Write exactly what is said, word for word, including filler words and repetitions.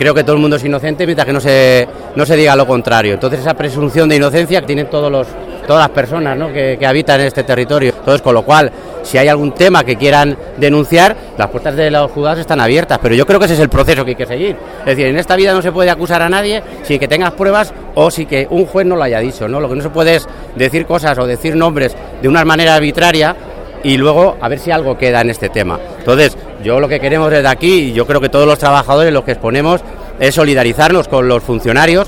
Creo que todo el mundo es inocente mientras que no se, no se diga lo contrario. Entonces esa presunción de inocencia que tienen todos los, todas las personas, ¿no?, que, que habitan en este territorio. Entonces, con lo cual, si hay algún tema que quieran denunciar, las puertas de los juzgados están abiertas, pero yo creo que ese es el proceso que hay que seguir. Es decir, en esta vida no se puede acusar a nadie sin que tengas pruebas o sin que un juez no lo haya dicho, ¿no? Lo que no se puede es decir cosas o decir nombres de una manera arbitraria y luego a ver si algo queda en este tema. Entonces, yo lo que queremos desde aquí, y yo creo que todos los trabajadores lo que exponemos es solidarizarnos con los funcionarios